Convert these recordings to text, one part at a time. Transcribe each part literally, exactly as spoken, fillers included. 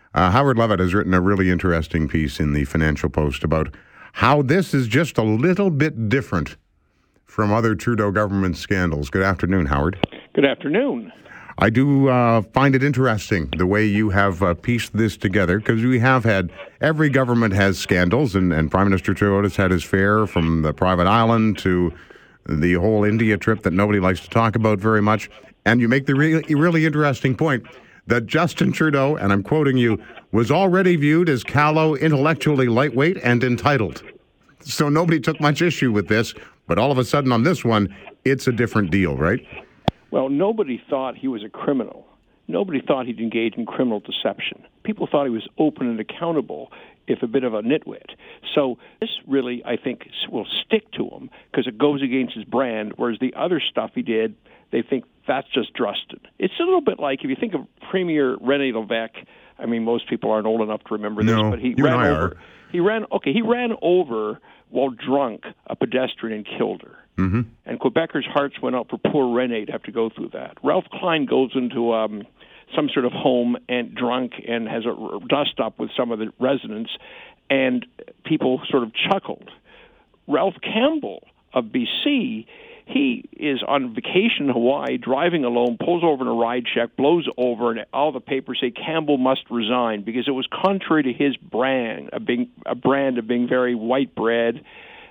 Uh, Howard Levitt has written a really interesting piece in the Financial Post about how this is just a little bit different from other Trudeau government scandals. Good afternoon, Howard. Good afternoon. I do uh, find it interesting the way you have uh, pieced this together, because we have had, every government has scandals, and, and Prime Minister Trudeau has had his fair, from the private island to the whole India trip that nobody likes to talk about very much. And you make the really, really interesting point that Justin Trudeau, and I'm quoting you, was already viewed as callow, intellectually lightweight, and entitled. So nobody took much issue with this, but all of a sudden on this one, it's a different deal, right? Well, nobody thought he was a criminal. Nobody thought he'd engage in criminal deception. People thought he was open and accountable, if a bit of a nitwit. So this really, I think, will stick to him because it goes against his brand, whereas the other stuff he did, they think that's just Drustin. It's a little bit like, if you think of Premier René Lévesque, I mean, most people aren't old enough to remember this, no, but he you ran and I over. Are. He ran okay. He ran over while drunk a pedestrian and killed her. Mm-hmm. And Quebecers' hearts went out for poor René to have to go through that. Ralph Klein goes into um, some sort of home and drunk and has a dust up with some of the residents, and people sort of chuckled. Ralph Campbell of B C, he is on vacation in Hawaii, driving alone, pulls over in a ride check, blows over, and all the papers say Campbell must resign because it was contrary to his brand, a, being, a brand of being very white bread,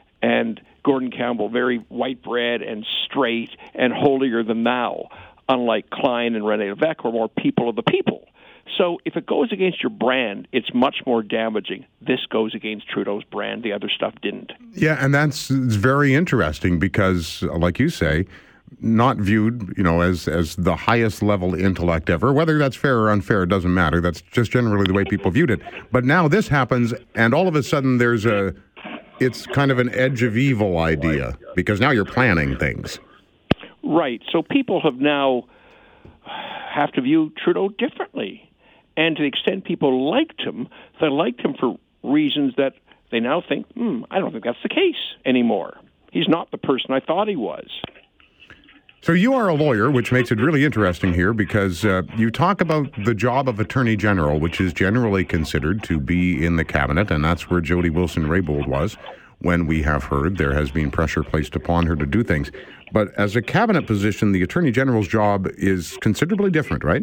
and Gordon Campbell very white bread and straight and holier than thou, unlike Klein and René Lévesque, who are more people of the people. So if it goes against your brand, it's much more damaging. This goes against Trudeau's brand. The other stuff didn't. Yeah, and that's it's very interesting because, like you say, not viewed, you know, as as the highest level intellect ever. Whether that's fair or unfair, it doesn't matter. That's just generally the way people viewed it. But now this happens, and all of a sudden there's a, it's kind of an edge of evil idea because now you're planning things. Right. So people have now have to view Trudeau differently. And to the extent people liked him, they liked him for reasons that they now think, hmm, I don't think that's the case anymore. He's not the person I thought he was. So you are a lawyer, which makes it really interesting here because uh, you talk about the job of Attorney General, which is generally considered to be in the cabinet, and that's where Jody Wilson-Raybould was when we have heard there has been pressure placed upon her to do things. But as a cabinet position, the Attorney General's job is considerably different, right?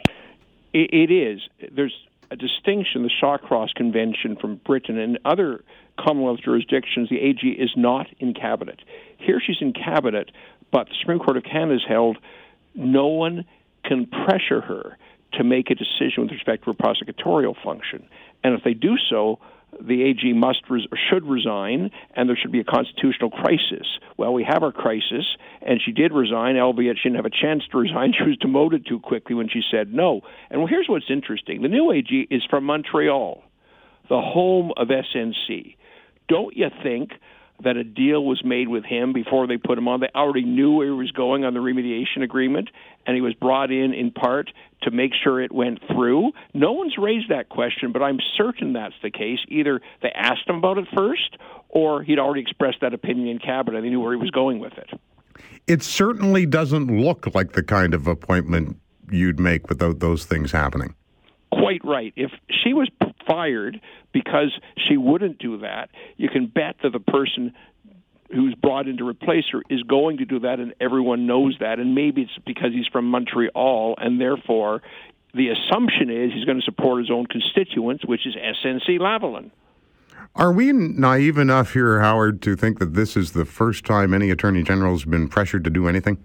It is. There's a distinction, the Shawcross Convention from Britain and other Commonwealth jurisdictions, the A G is not in cabinet. Here she's in cabinet, but the Supreme Court of Canada has held no one can pressure her to make a decision with respect to her prosecutorial function. And if they do so, the A G must res- should resign, and there should be a constitutional crisis. Well, we have our crisis, and she did resign, albeit she didn't have a chance to resign. She was demoted too quickly when she said no. And well, here's what's interesting. The new A G is from Montreal, the home of S N C. Don't you think that a deal was made with him before they put him on? They already knew where he was going on the remediation agreement, and he was brought in in part to make sure it went through. No one's raised that question, but I'm certain that's the case. Either they asked him about it first, or he'd already expressed that opinion in cabinet and they knew where he was going with it. It certainly doesn't look like the kind of appointment you'd make without those things happening. Quite right. If she was fired because she wouldn't do that, you can bet that the person who's brought in to replace her is going to do that, and everyone knows that. And maybe it's because he's from Montreal, and therefore the assumption is he's going to support his own constituents, which is S N C Lavalin. Are we naive enough here, Howard, to think that this is the first time any Attorney General has been pressured to do anything?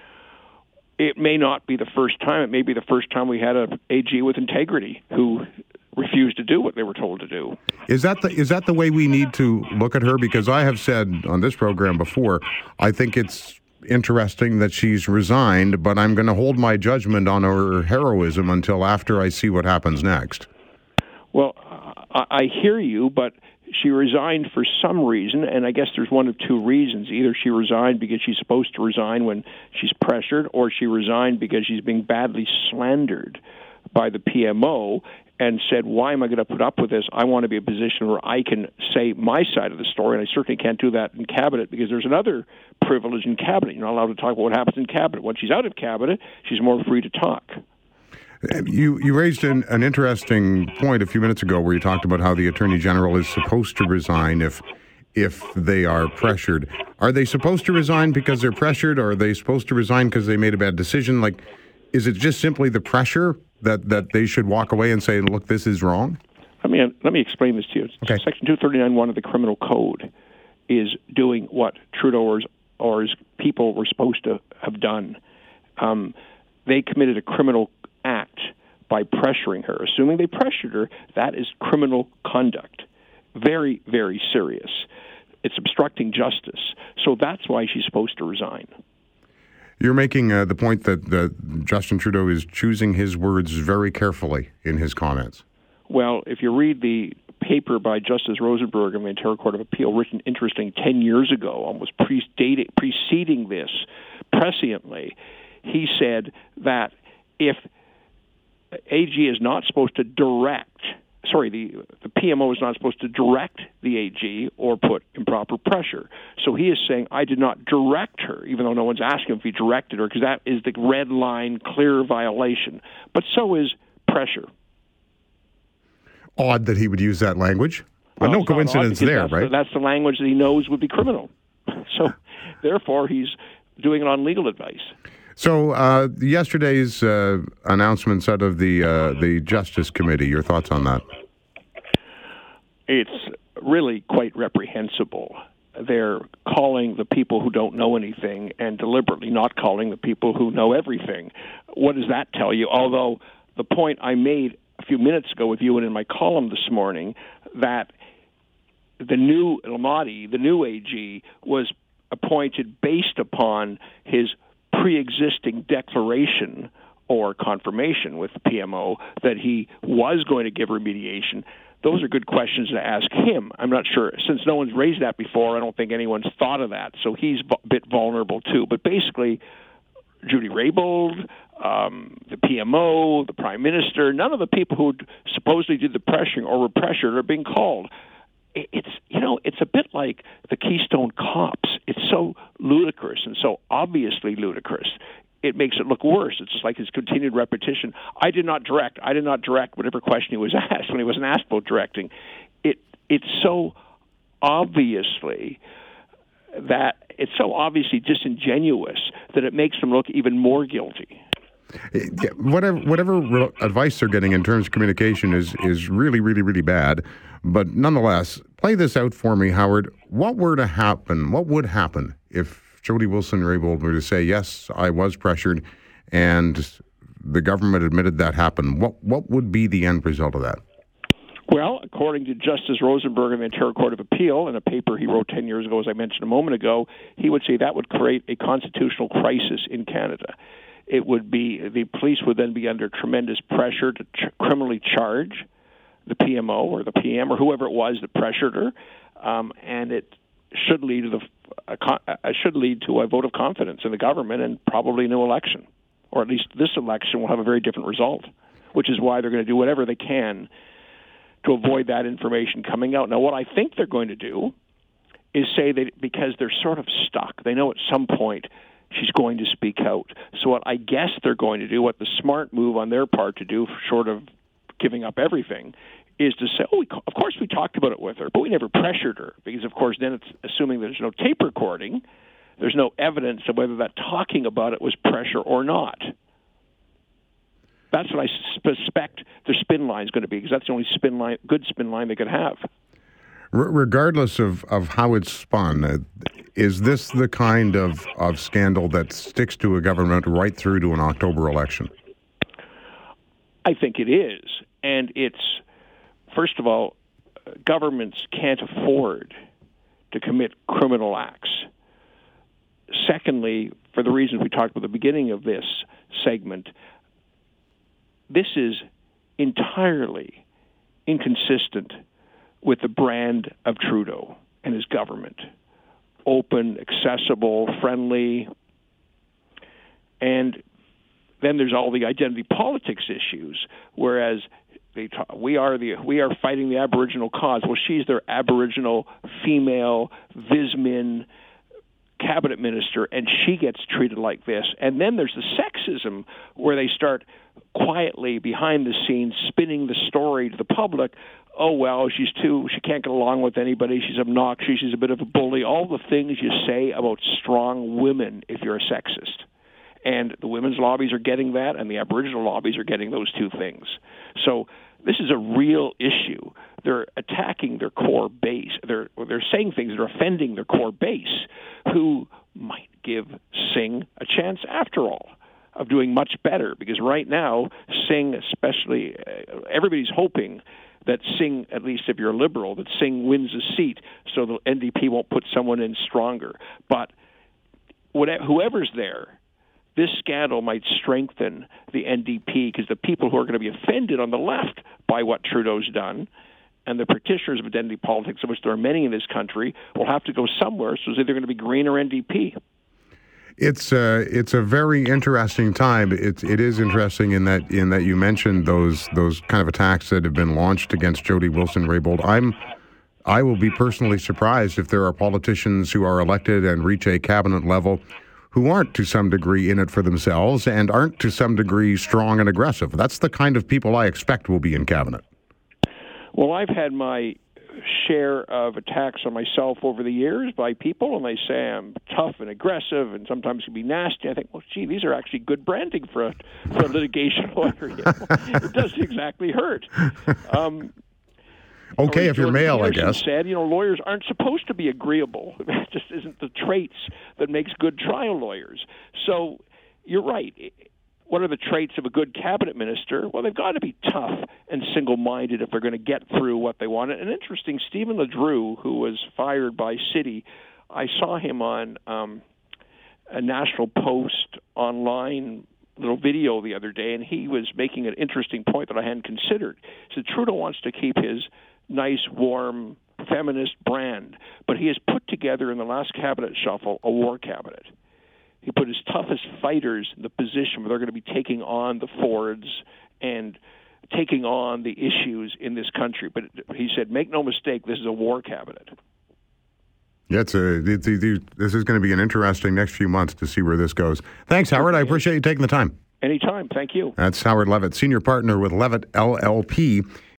It may not be the first time. It may be the first time we had an A G with integrity who refused to do what they were told to do. Is that the is that the way we need to look at her? Because I have said on this program before, I think it's interesting that she's resigned, but I'm going to hold my judgment on her heroism until after I see what happens next. Well, I, I hear you, but she resigned for some reason, and I guess there's one of two reasons. Either she resigned because she's supposed to resign when she's pressured, or she resigned because she's being badly slandered by the P M O and said, why am I going to put up with this? I want to be in a position where I can say my side of the story, and I certainly can't do that in cabinet because there's another privilege in cabinet. You're not allowed to talk about what happens in cabinet. When she's out of cabinet, she's more free to talk. You you raised an, an interesting point a few minutes ago where you talked about how the Attorney General is supposed to resign if if they are pressured. Are they supposed to resign because they're pressured, or are they supposed to resign because they made a bad decision? Like, is it just simply the pressure that, that they should walk away and say, look, this is wrong? Let me, let me explain this to you. Okay. Section two thirty-nine one of the Criminal Code is doing what Trudeau or his, or his people were supposed to have done. Um, they committed a criminal act by pressuring her. Assuming they pressured her, that is criminal conduct. Very, very serious. It's obstructing justice. So that's why she's supposed to resign. You're making uh, the point that, that Justin Trudeau is choosing his words very carefully in his comments. Well, if you read the paper by Justice Rosenberg of the Ontario Court of Appeal, written, interesting, ten years ago, almost predating, preceding this, presciently, he said that if A G is not supposed to direct, sorry, the, the P M O is not supposed to direct the A G or put improper pressure. So he is saying, I did not direct her, even though no one's asking if he directed her, because that is the red line, clear violation. But so is pressure. Odd that he would use that language. Well, no coincidence there, that's right? The, that's the language that he knows would be criminal. So, therefore, he's doing it on legal advice. So, uh, yesterday's uh, announcements out of the uh, the Justice Committee, your thoughts on that? It's really quite reprehensible. They're calling the people who don't know anything and deliberately not calling the people who know everything. What does that tell you? Although the point I made a few minutes ago with you and in my column this morning, that the new Lamati, the new A G, was appointed based upon his pre-existing declaration or confirmation with the P M O that he was going to give remediation. Those are good questions to ask him. I'm not sure. Since no one's raised that before, I don't think anyone's thought of that. So he's a bit vulnerable, too. But basically, Judy Raybould, um, the P M O, the Prime Minister, none of the people who supposedly did the pressuring or were pressured are being called. It's, you know, it's a bit like the Keystone Cops. It's so ludicrous and so obviously ludicrous. It makes it look worse. It's just like his continued repetition. I did not direct. I did not direct whatever question he was asked when he wasn't asked about directing. It it's so obviously that it's so obviously disingenuous that it makes them look even more guilty. Whatever whatever advice they're getting in terms of communication is is really, really, really bad. But nonetheless, play this out for me, Howard. What were to happen? What would happen if Jody Wilson-Raybould were to say, yes, I was pressured, and the government admitted that happened? What what would be the end result of that? Well, according to Justice Rosenberg of the Ontario Court of Appeal, in a paper he wrote ten years ago, as I mentioned a moment ago, he would say that would create a constitutional crisis in Canada. It would be, the police would then be under tremendous pressure to ch- criminally charge the P M O or the P M or whoever it was that pressured her, um, and it should lead to the uh, con- uh, should lead to a vote of confidence in the government and probably a new election, or at least this election will have a very different result, which is why they're going to do whatever they can to avoid that information coming out. Now, what I think they're going to do is say that because they're sort of stuck, they know at some point she's going to speak out. So what I guess they're going to do, what the smart move on their part to do, short of giving up everything, is to say, oh, we, of course we talked about it with her, but we never pressured her, because, of course, then it's assuming there's no tape recording, there's no evidence of whether that talking about it was pressure or not. That's what I suspect their spin line is going to be, because that's the only spin line, good spin line they could have. Regardless of, of how it's spun, uh, is this the kind of, of scandal that sticks to a government right through to an October election? I think it is. And it's, first of all, governments can't afford to commit criminal acts. Secondly, for the reasons we talked about at the beginning of this segment, this is entirely inconsistent with the brand of Trudeau and his government. Open, accessible, friendly. And then there's all the identity politics issues, whereas they talk, we are the we are fighting the Aboriginal cause. Well, she's their Aboriginal female Vismin cabinet minister, and she gets treated like this. And then there's the sexism where they start quietly behind the scenes spinning the story to the public. Oh, well, she's too, she can't get along with anybody. She's obnoxious. She's a bit of a bully. All the things you say about strong women if you're a sexist. And the women's lobbies are getting that, and the Aboriginal lobbies are getting those two things. So this is a real issue. They're attacking their core base. They're they're saying things that are offending their core base, who might give Singh a chance after all of doing much better. Because right now, Singh, especially, uh, everybody's hoping that Singh, at least if you're a Liberal, that Singh wins a seat so the N D P won't put someone in stronger. But whatever, whoever's there, this scandal might strengthen the N D P because the people who are going to be offended on the left by what Trudeau's done and the practitioners of identity politics, of which there are many in this country, will have to go somewhere. So it's either going to be Green or N D P. It's a it's a very interesting time. It it is interesting in that in that you mentioned those those kind of attacks that have been launched against Jody Wilson-Raybould. I'm I will be personally surprised if there are politicians who are elected and reach a cabinet level who aren't to some degree in it for themselves and aren't to some degree strong and aggressive. That's the kind of people I expect will be in cabinet. Well, I've had my share of attacks on myself over the years by people, and they say I'm tough and aggressive and sometimes can be nasty. I think, well, gee, these are actually good branding for a, for a litigation lawyer. You know? It doesn't exactly hurt. Um, okay, if you're male, I guess. Said, you know, lawyers aren't supposed to be agreeable. That just isn't the traits that makes good trial lawyers. So you're right. What are the traits of a good cabinet minister? Well, they've got to be tough and single-minded if they're going to get through what they want. And interesting, Stephen LeDrew, who was fired by Citi, I saw him on um, a National Post online little video the other day, and he was making an interesting point that I hadn't considered. He said Trudeau wants to keep his nice, warm, feminist brand, but he has put together in the last cabinet shuffle a war cabinet. He put his toughest fighters in the position where they're going to be taking on the Fords and taking on the issues in this country. But he said, make no mistake, this is a war cabinet. Yeah, it's a, it's a, this is going to be an interesting next few months to see where this goes. Thanks, Howard. I appreciate you taking the time. Anytime. Thank you. That's Howard Levitt, senior partner with Levitt L L P.